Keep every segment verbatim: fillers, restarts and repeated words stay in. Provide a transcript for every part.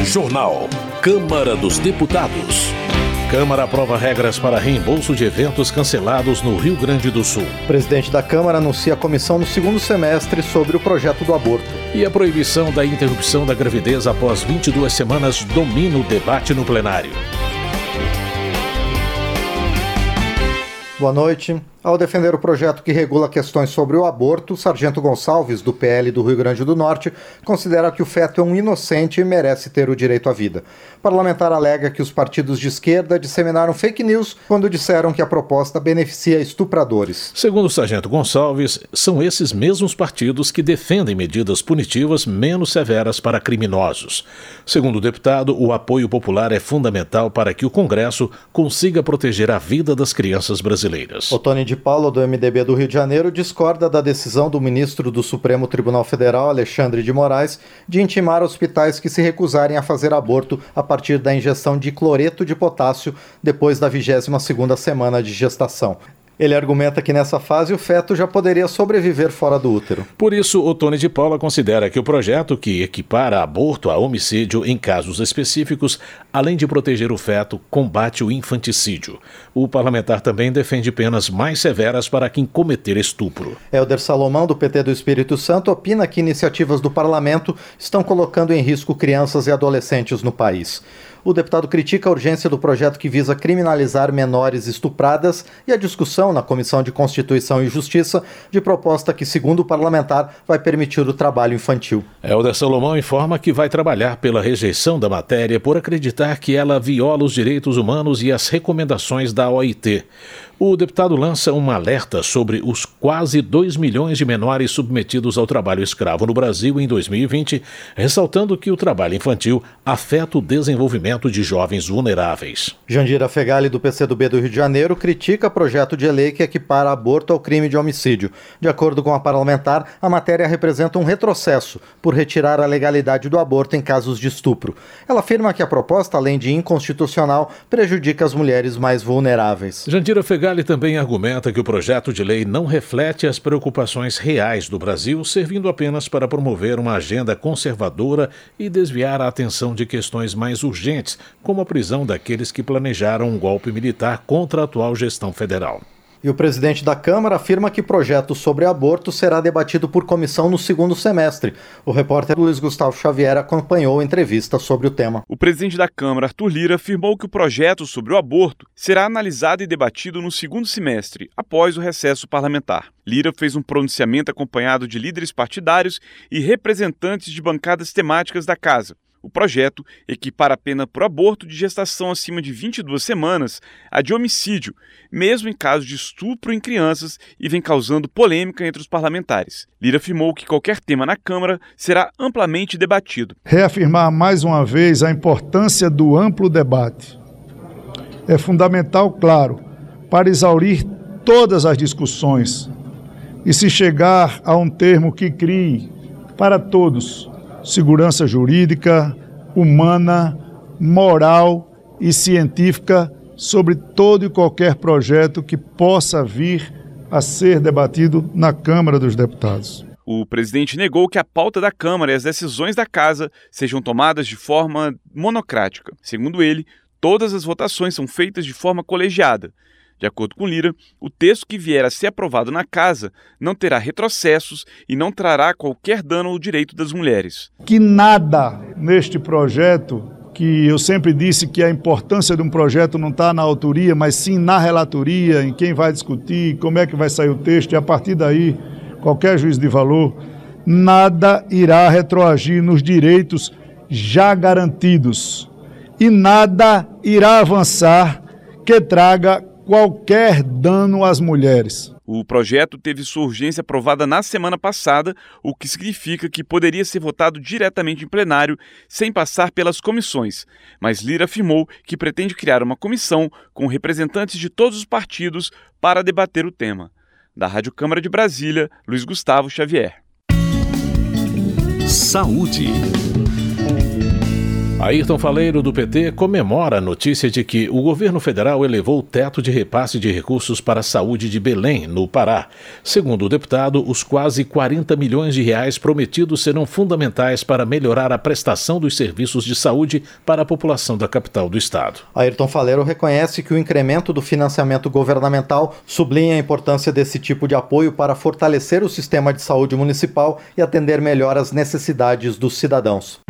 Jornal. Câmara dos Deputados. Câmara aprova regras para reembolso de eventos cancelados no Rio Grande do Sul. O presidente da Câmara anuncia a comissão no segundo semestre sobre o projeto do aborto. E a proibição da interrupção da gravidez após vinte e duas semanas domina o debate no plenário. Boa noite. Ao defender o projeto que regula questões sobre o aborto, Sargento Gonçalves, do P L do Rio Grande do Norte, considera que o feto é um inocente e merece ter o direito à vida. O parlamentar alega que os partidos de esquerda disseminaram fake news quando disseram que a proposta beneficia estupradores. Segundo o Sargento Gonçalves, são esses mesmos partidos que defendem medidas punitivas menos severas para criminosos. Segundo o deputado, o apoio popular é fundamental para que o Congresso consiga proteger a vida das crianças brasileiras. Otônio de Paula, do M D B do Rio de Janeiro, discorda da decisão do ministro do Supremo Tribunal Federal, Alexandre de Moraes, de intimar hospitais que se recusarem a fazer aborto a partir da injeção de cloreto de potássio depois da vigésima segunda semana de gestação. Ele argumenta que nessa fase o feto já poderia sobreviver fora do útero. Por isso, Otônio de Paula considera que o projeto que equipara aborto a homicídio em casos específicos, além de proteger o feto, combate o infanticídio. O parlamentar também defende penas mais severas para quem cometer estupro. Hélder Salomão, do P T do Espírito Santo, opina que iniciativas do parlamento estão colocando em risco crianças e adolescentes no país. O deputado critica a urgência do projeto que visa criminalizar menores estupradas e a discussão na Comissão de Constituição e Justiça de proposta que, segundo o parlamentar, vai permitir o trabalho infantil. Hélder Salomão informa que vai trabalhar pela rejeição da matéria por acreditar que ela viola os direitos humanos e as recomendações da O I T. O deputado lança um alerta sobre os quase dois milhões de menores submetidos ao trabalho escravo no Brasil em dois mil e vinte, ressaltando que o trabalho infantil afeta o desenvolvimento de jovens vulneráveis. Jandira Fegali, do P C do B do Rio de Janeiro, critica projeto de lei que equipara aborto ao crime de homicídio. De acordo com a parlamentar, a matéria representa um retrocesso por retirar a legalidade do aborto em casos de estupro. Ela afirma que a proposta, além de inconstitucional, prejudica as mulheres mais vulneráveis. Jandira Fegali Ele também argumenta que o projeto de lei não reflete as preocupações reais do Brasil, servindo apenas para promover uma agenda conservadora e desviar a atenção de questões mais urgentes, como a prisão daqueles que planejaram um golpe militar contra a atual gestão federal. E o presidente da Câmara afirma que o projeto sobre aborto será debatido por comissão no segundo semestre. O repórter Luiz Gustavo Xavier acompanhou a entrevista sobre o tema. O presidente da Câmara, Arthur Lira, afirmou que o projeto sobre o aborto será analisado e debatido no segundo semestre, após o recesso parlamentar. Lira fez um pronunciamento acompanhado de líderes partidários e representantes de bancadas temáticas da casa. O projeto equipara a pena por aborto de gestação acima de vinte e duas semanas à de homicídio, mesmo em caso de estupro em crianças, e vem causando polêmica entre os parlamentares. Lira afirmou que qualquer tema na Câmara será amplamente debatido. Reafirmar mais uma vez a importância do amplo debate. É fundamental, claro, para exaurir todas as discussões e se chegar a um termo que crie para todos segurança jurídica, humana, moral e científica sobre todo e qualquer projeto que possa vir a ser debatido na Câmara dos Deputados. O presidente negou que a pauta da Câmara e as decisões da Casa sejam tomadas de forma monocrática. Segundo ele, todas as votações são feitas de forma colegiada. De acordo com Lira, o texto que vier a ser aprovado na Casa não terá retrocessos e não trará qualquer dano ao direito das mulheres. Que nada neste projeto, que eu sempre disse que a importância de um projeto não está na autoria, mas sim na relatoria, em quem vai discutir, como é que vai sair o texto, e a partir daí, qualquer juízo de valor, nada irá retroagir nos direitos já garantidos e nada irá avançar que traga qualquer dano às mulheres. O projeto teve sua urgência aprovada na semana passada, o que significa que poderia ser votado diretamente em plenário, sem passar pelas comissões. Mas Lira afirmou que pretende criar uma comissão com representantes de todos os partidos para debater o tema. Da Rádio Câmara de Brasília, Luiz Gustavo Xavier. Saúde. Ayrton Faleiro, do P T, comemora a notícia de que o governo federal elevou o teto de repasse de recursos para a saúde de Belém, no Pará. Segundo o deputado, os quase quarenta milhões de reais prometidos serão fundamentais para melhorar a prestação dos serviços de saúde para a população da capital do estado. Ayrton Faleiro reconhece que o incremento do financiamento governamental sublinha a importância desse tipo de apoio para fortalecer o sistema de saúde municipal e atender melhor às necessidades dos cidadãos.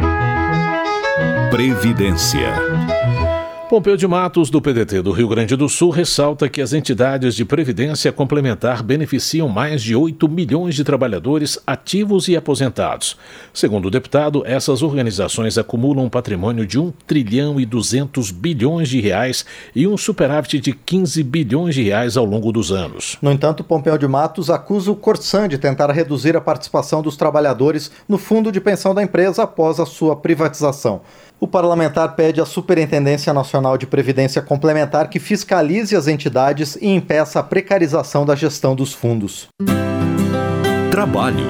Previdência. Pompeu de Matos, do P D T do Rio Grande do Sul, ressalta que as entidades de previdência complementar beneficiam mais de oito milhões de trabalhadores ativos e aposentados. Segundo o deputado, essas organizações acumulam um patrimônio de um trilhão e duzentos bilhões de reais e um superávit de quinze bilhões de reais ao longo dos anos. No entanto, Pompeu de Matos acusa o Corsan de tentar reduzir a participação dos trabalhadores no fundo de pensão da empresa após a sua privatização. O parlamentar pede à Superintendência Nacional de Previdência Complementar que fiscalize as entidades e impeça a precarização da gestão dos fundos. Trabalho.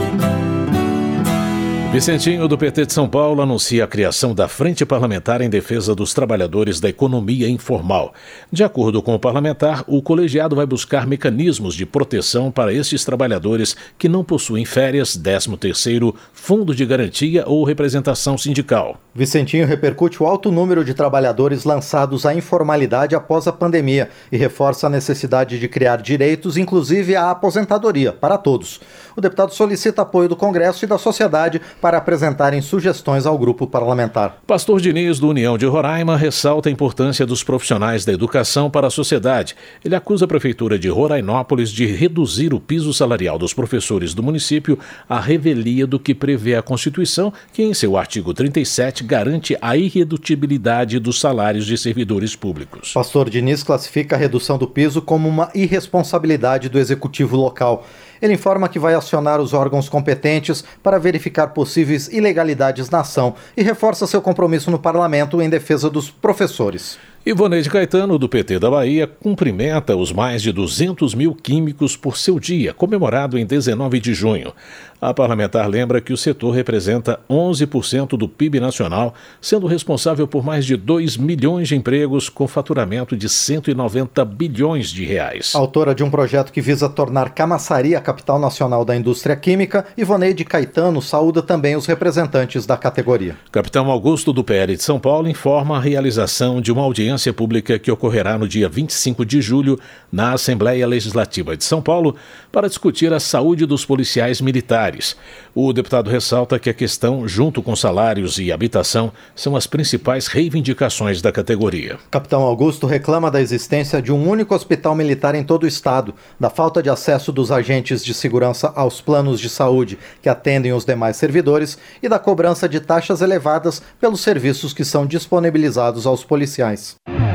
Vicentinho, do P T de São Paulo, anuncia a criação da Frente Parlamentar em Defesa dos Trabalhadores da Economia Informal. De acordo com o parlamentar, o colegiado vai buscar mecanismos de proteção para estes trabalhadores que não possuem férias, décimo terceiro, fundo de garantia ou representação sindical. Vicentinho repercute o alto número de trabalhadores lançados à informalidade após a pandemia e reforça a necessidade de criar direitos, inclusive a aposentadoria, para todos. O deputado solicita apoio do Congresso e da sociedade para apresentarem sugestões ao grupo parlamentar. Pastor Diniz, do União de Roraima, ressalta a importância dos profissionais da educação para a sociedade. Ele acusa a Prefeitura de Rorainópolis de reduzir o piso salarial dos professores do município à revelia do que prevê a Constituição, que em seu artigo trinta e sete garante a irredutibilidade dos salários de servidores públicos. Pastor Diniz classifica a redução do piso como uma irresponsabilidade do executivo local. Ele informa que vai acionar os órgãos competentes para verificar possíveis ilegalidades na ação e reforça seu compromisso no parlamento em defesa dos professores. Ivoneide Caetano, do P T da Bahia, cumprimenta os mais de duzentos mil químicos por seu dia, comemorado em dezenove de junho. A parlamentar lembra que o setor representa onze por cento do P I B nacional, sendo responsável por mais de dois milhões de empregos com faturamento de cento e noventa bilhões de reais. Autora de um projeto que visa tornar Camaçari a capital nacional da indústria química, Ivoneide Caetano saúda também os representantes da categoria. Capitão Augusto, do P L de São Paulo, informa a realização de uma audiência pública que ocorrerá no dia vinte e cinco de julho na Assembleia Legislativa de São Paulo para discutir a saúde dos policiais militares. O deputado ressalta que a questão, junto com salários e habitação, são as principais reivindicações da categoria. Capitão Augusto reclama da existência de um único hospital militar em todo o estado, da falta de acesso dos agentes de segurança aos planos de saúde que atendem os demais servidores e da cobrança de taxas elevadas pelos serviços que são disponibilizados aos policiais.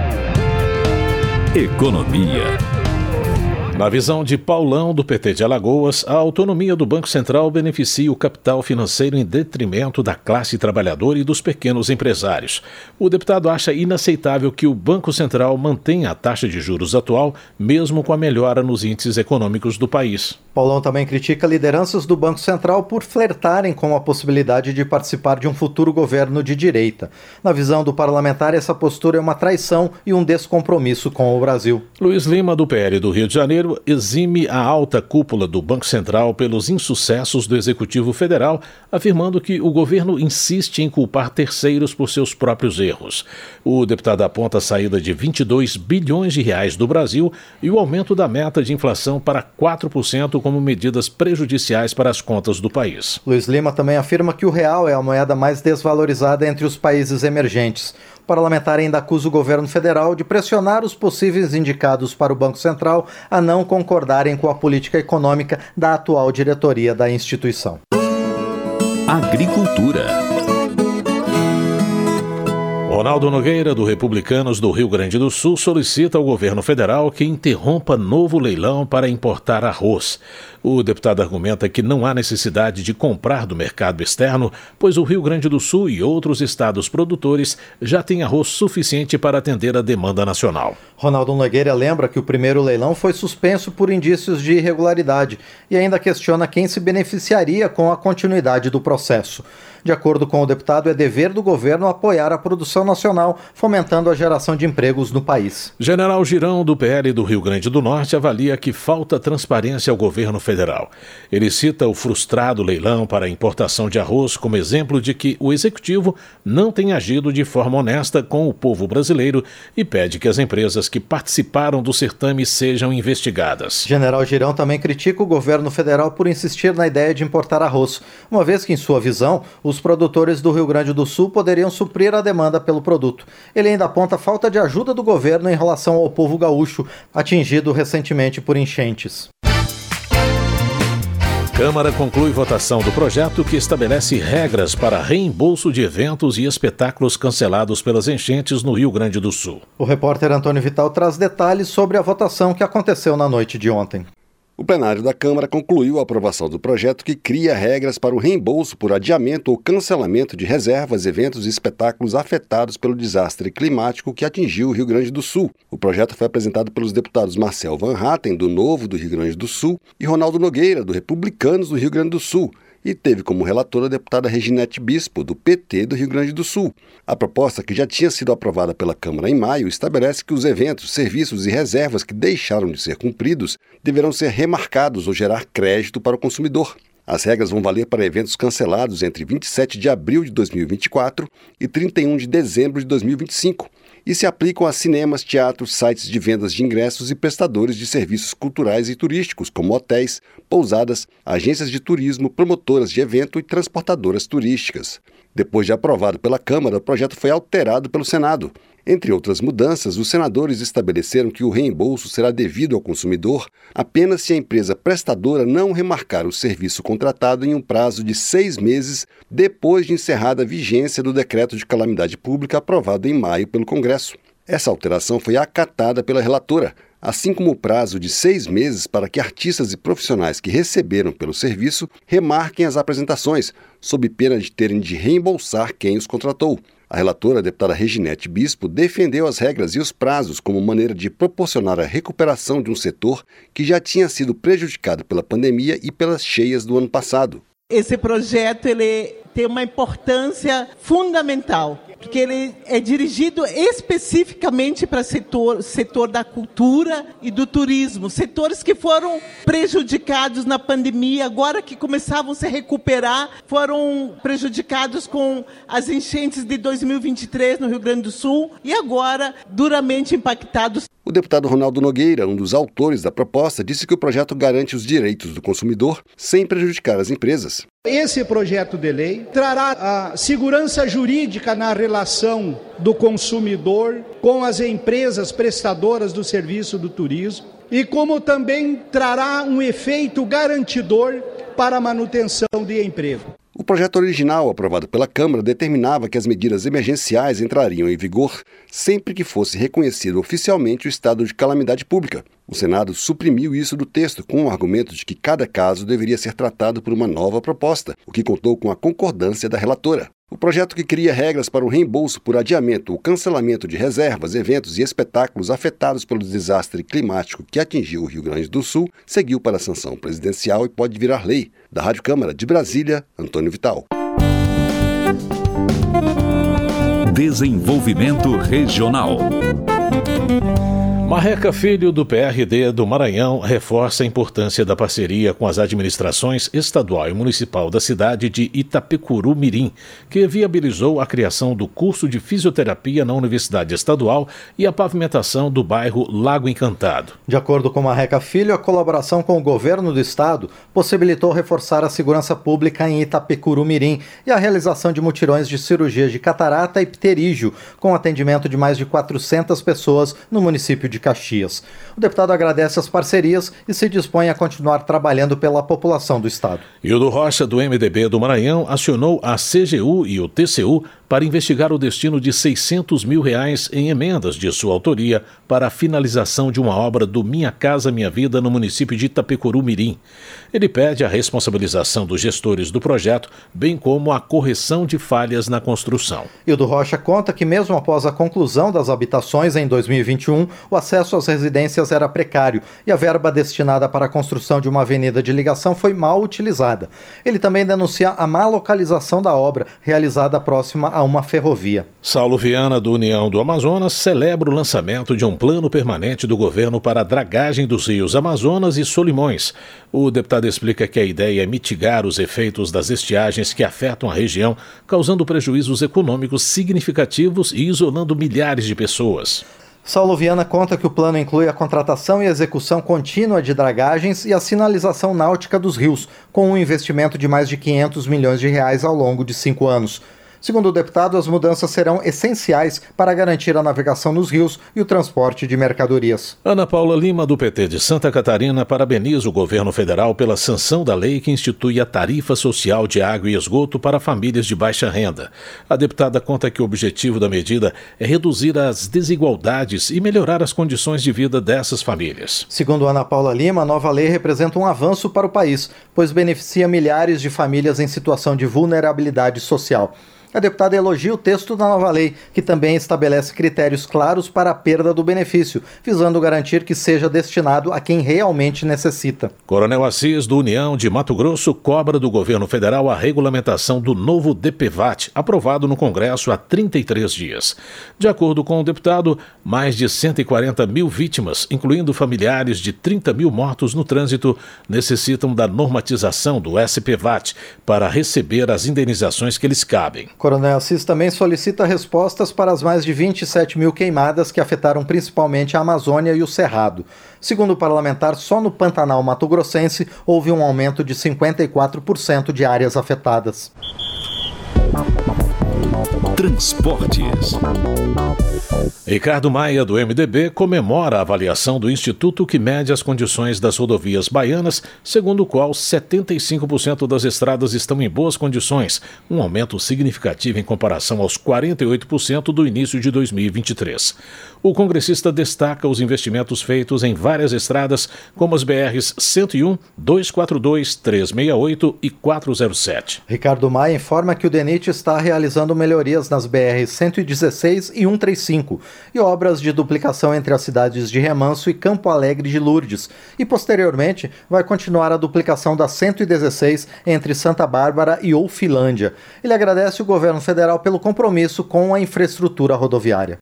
Economia. Na visão de Paulão, do P T de Alagoas, a autonomia do Banco Central beneficia o capital financeiro em detrimento da classe trabalhadora e dos pequenos empresários. O deputado acha inaceitável que o Banco Central mantenha a taxa de juros atual, mesmo com a melhora nos índices econômicos do país. Paulão também critica lideranças do Banco Central por flertarem com a possibilidade de participar de um futuro governo de direita. Na visão do parlamentar, essa postura é uma traição e um descompromisso com o Brasil. Luiz Lima, do P L do Rio de Janeiro, exime a alta cúpula do Banco Central pelos insucessos do Executivo Federal, afirmando que o governo insiste em culpar terceiros por seus próprios erros. O deputado aponta a saída de vinte e dois bilhões de reais do Brasil e o aumento da meta de inflação para quatro por cento como medidas prejudiciais para as contas do país. Luiz Lima também afirma que o real é a moeda mais desvalorizada entre os países emergentes. O parlamentar ainda acusa o governo federal de pressionar os possíveis indicados para o Banco Central a não concordarem com a política econômica da atual diretoria da instituição. Agricultura. Ronaldo Nogueira, do Republicanos do Rio Grande do Sul, solicita ao governo federal que interrompa novo leilão para importar arroz. O deputado argumenta que não há necessidade de comprar do mercado externo, pois o Rio Grande do Sul e outros estados produtores já têm arroz suficiente para atender a demanda nacional. Ronaldo Nogueira lembra que o primeiro leilão foi suspenso por indícios de irregularidade e ainda questiona quem se beneficiaria com a continuidade do processo. De acordo com o deputado, é dever do governo apoiar a produção nacional, fomentando a geração de empregos no país. General Girão, do P L do Rio Grande do Norte, avalia que falta transparência ao governo federal. Ele cita o frustrado leilão para a importação de arroz como exemplo de que o executivo não tem agido de forma honesta com o povo brasileiro e pede que as empresas que participaram do certame sejam investigadas. General Girão também critica o governo federal por insistir na ideia de importar arroz, uma vez que, em sua visão, os produtores do Rio Grande do Sul poderiam suprir a demanda pelo produto. Ele ainda aponta a falta de ajuda do governo em relação ao povo gaúcho, atingido recentemente por enchentes. Câmara conclui votação do projeto que estabelece regras para reembolso de eventos e espetáculos cancelados pelas enchentes no Rio Grande do Sul. O repórter Antônio Vital traz detalhes sobre a votação que aconteceu na noite de ontem. O plenário da Câmara concluiu a aprovação do projeto que cria regras para o reembolso por adiamento ou cancelamento de reservas, eventos e espetáculos afetados pelo desastre climático que atingiu o Rio Grande do Sul. O projeto foi apresentado pelos deputados Marcel Van Hatten, do Novo do Rio Grande do Sul, e Ronaldo Nogueira, do Republicanos do Rio Grande do Sul, e teve como relatora a deputada Reginete Bispo, do P T do Rio Grande do Sul. A proposta, que já tinha sido aprovada pela Câmara em maio, estabelece que os eventos, serviços e reservas que deixaram de ser cumpridos deverão ser remarcados ou gerar crédito para o consumidor. As regras vão valer para eventos cancelados entre vinte e sete de abril de dois mil e vinte e quatro e trinta e um de dezembro de dois mil e vinte e cinco e se aplicam a cinemas, teatros, sites de vendas de ingressos e prestadores de serviços culturais e turísticos, como hotéis, pousadas, agências de turismo, promotoras de evento e transportadoras turísticas. Depois de aprovado pela Câmara, o projeto foi alterado pelo Senado. Entre outras mudanças, os senadores estabeleceram que o reembolso será devido ao consumidor apenas se a empresa prestadora não remarcar o serviço contratado em um prazo de seis meses depois de encerrada a vigência do decreto de calamidade pública aprovado em maio pelo Congresso. Essa alteração foi acatada pela relatora, assim como o prazo de seis meses para que artistas e profissionais que receberam pelo serviço remarquem as apresentações, sob pena de terem de reembolsar quem os contratou. A relatora, a deputada Reginete Bispo, defendeu as regras e os prazos como maneira de proporcionar a recuperação de um setor que já tinha sido prejudicado pela pandemia e pelas cheias do ano passado. Esse projeto ele tem uma importância fundamental, porque ele é dirigido especificamente para o setor, setor da cultura e do turismo, setores que foram prejudicados na pandemia, agora que começavam a se recuperar, foram prejudicados com as enchentes de dois mil e vinte e três no Rio Grande do Sul e agora duramente impactados. O deputado Ronaldo Nogueira, um dos autores da proposta, disse que o projeto garante os direitos do consumidor sem prejudicar as empresas. Esse projeto de lei trará a segurança jurídica na relação do consumidor com as empresas prestadoras do serviço do turismo e como também trará um efeito garantidor para a manutenção de emprego. O projeto original, aprovado pela Câmara, determinava que as medidas emergenciais entrariam em vigor sempre que fosse reconhecido oficialmente o estado de calamidade pública. O Senado suprimiu isso do texto com o argumento de que cada caso deveria ser tratado por uma nova proposta, o que contou com a concordância da relatora. O projeto que cria regras para o reembolso por adiamento ou cancelamento de reservas, eventos e espetáculos afetados pelo desastre climático que atingiu o Rio Grande do Sul seguiu para a sanção presidencial e pode virar lei. Da Rádio Câmara de Brasília, Antônio Vital. Desenvolvimento Regional. Marreca Filho, do P R D do Maranhão, reforça a importância da parceria com as administrações estadual e municipal da cidade de Itapecuru Mirim, que viabilizou a criação do curso de fisioterapia na Universidade Estadual e a pavimentação do bairro Lago Encantado. De acordo com Marreca Filho, a colaboração com o governo do estado possibilitou reforçar a segurança pública em Itapecuru Mirim e a realização de mutirões de cirurgias de catarata e pterígio, com atendimento de mais de quatrocentas pessoas no município de Caxias. O deputado agradece as parcerias e se dispõe a continuar trabalhando pela população do estado. Hildo Rocha, do M D B do Maranhão, acionou a C G U e o T C U para para investigar o destino de seiscentos mil reais em emendas de sua autoria para a finalização de uma obra do Minha Casa Minha Vida no município de Itapecuru-Mirim. Ele pede a responsabilização dos gestores do projeto, bem como a correção de falhas na construção. Hildo Rocha conta que mesmo após a conclusão das habitações em dois mil e vinte e um, o acesso às residências era precário e a verba destinada para a construção de uma avenida de ligação foi mal utilizada. Ele também denuncia a má localização da obra, realizada próxima a uma ferrovia. Saulo Viana, do União do Amazonas, celebra o lançamento de um plano permanente do governo para a dragagem dos rios Amazonas e Solimões. O deputado explica que a ideia é mitigar os efeitos das estiagens que afetam a região, causando prejuízos econômicos significativos e isolando milhares de pessoas. Saulo Viana conta que o plano inclui a contratação e execução contínua de dragagens e a sinalização náutica dos rios, com um investimento de mais de quinhentos milhões de reais ao longo de cinco anos. Segundo o deputado, as mudanças serão essenciais para garantir a navegação nos rios e o transporte de mercadorias. Ana Paula Lima, do P T de Santa Catarina, parabeniza o governo federal pela sanção da lei que institui a tarifa social de água e esgoto para famílias de baixa renda. A deputada conta que o objetivo da medida é reduzir as desigualdades e melhorar as condições de vida dessas famílias. Segundo Ana Paula Lima, a nova lei representa um avanço para o país, pois beneficia milhares de famílias em situação de vulnerabilidade social. A deputada elogia o texto da nova lei, que também estabelece critérios claros para a perda do benefício, visando garantir que seja destinado a quem realmente necessita. Coronel Assis, do União de Mato Grosso, cobra do governo federal a regulamentação do novo D P V A T, aprovado no Congresso há trinta e três dias. De acordo com o deputado, mais de cento e quarenta mil vítimas, incluindo familiares de trinta mil mortos no trânsito, necessitam da normatização do S P V A T para receber as indenizações que lhes cabem. Coronel Assis também solicita respostas para as mais de vinte e sete mil queimadas que afetaram principalmente a Amazônia e o Cerrado. Segundo o parlamentar, só no Pantanal Mato-Grossense houve um aumento de cinquenta e quatro por cento de áreas afetadas. Transportes. Ricardo Maia, do M D B, comemora a avaliação do Instituto que mede as condições das rodovias baianas, segundo o qual setenta e cinco por cento das estradas estão em boas condições, um aumento significativo em comparação aos quarenta e oito por cento do início de dois mil e vinte e três. O congressista destaca os investimentos feitos em várias estradas, como as B Rs cento e um, duzentos e quarenta e dois, trezentos e sessenta e oito e quatrocentos e sete. Ricardo Maia informa que o DENIT está realizando melhorias nas B Rs cento e dezesseis e cento e trinta e cinco e obras de duplicação entre as cidades de Remanso e Campo Alegre de Lourdes, e posteriormente vai continuar a duplicação da cento e dezesseis entre Santa Bárbara e Oufilândia. Ele agradece o governo federal pelo compromisso com a infraestrutura rodoviária.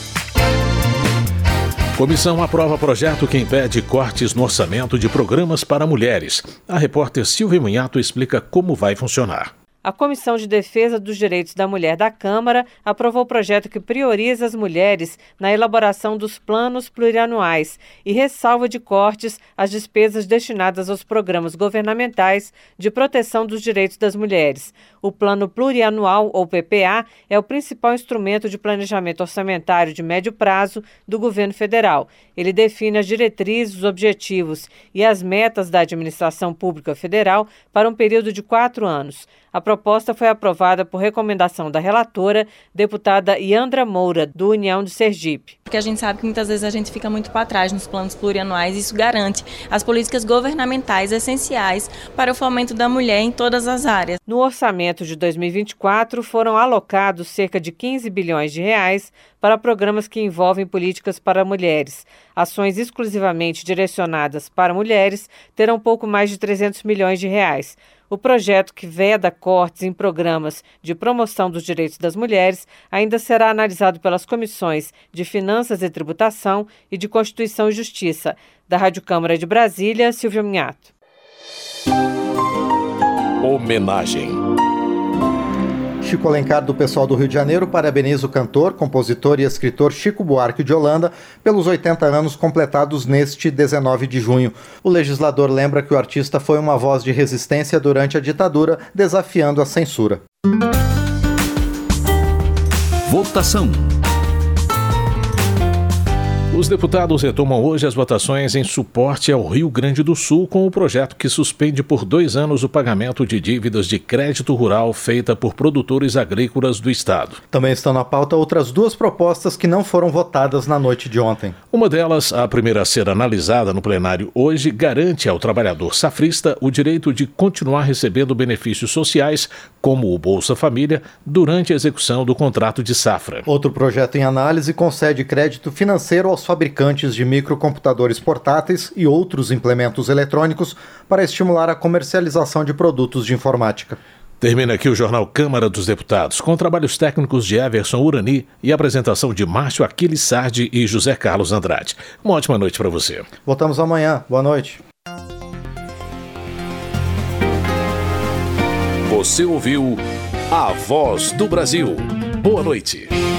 Comissão aprova projeto que impede cortes no orçamento de programas para mulheres. A repórter Silvia Munhato explica como vai funcionar. A Comissão de Defesa dos Direitos da Mulher da Câmara aprovou o projeto que prioriza as mulheres na elaboração dos planos plurianuais e ressalva de cortes as despesas destinadas aos programas governamentais de proteção dos direitos das mulheres. O Plano Plurianual, ou P P A, é o principal instrumento de planejamento orçamentário de médio prazo do governo federal. Ele define as diretrizes, os objetivos e as metas da administração pública federal para um período de quatro anos. A proposta foi aprovada por recomendação da relatora, deputada Yandra Moura, do União de Sergipe. Porque a gente sabe que muitas vezes a gente fica muito para trás nos planos plurianuais e isso garante as políticas governamentais essenciais para o fomento da mulher em todas as áreas. No orçamento de dois mil e vinte e quatro, foram alocados cerca de quinze bilhões de reais para programas que envolvem políticas para mulheres. Ações exclusivamente direcionadas para mulheres terão pouco mais de trezentos milhões de reais. O projeto, que veda cortes em programas de promoção dos direitos das mulheres, ainda será analisado pelas comissões de Finanças e Tributação e de Constituição e Justiça. Da Rádio Câmara de Brasília, Silvia Minhato. Homenagem. Chico Alencar, do pessoal do Rio de Janeiro, parabeniza o cantor, compositor e escritor Chico Buarque de Holanda pelos oitenta anos completados neste dezenove de junho. O legislador lembra que o artista foi uma voz de resistência durante a ditadura, desafiando a censura. Votação. Os deputados retomam hoje as votações em suporte ao Rio Grande do Sul com o projeto que suspende por dois anos o pagamento de dívidas de crédito rural feita por produtores agrícolas do estado. Também estão na pauta outras duas propostas que não foram votadas na noite de ontem. Uma delas, a primeira a ser analisada no plenário hoje, garante ao trabalhador safrista o direito de continuar recebendo benefícios sociais, como o Bolsa Família, durante a execução do contrato de safra. Outro projeto em análise concede crédito financeiro aos fabricantes de microcomputadores portáteis e outros implementos eletrônicos para estimular a comercialização de produtos de informática. Termina aqui o Jornal Câmara dos Deputados, com trabalhos técnicos de Everson Urani e apresentação de Márcio Aquiles Sardi e José Carlos Andrade. Uma ótima noite para você. Voltamos amanhã. Boa noite. Você ouviu A Voz do Brasil. Boa noite.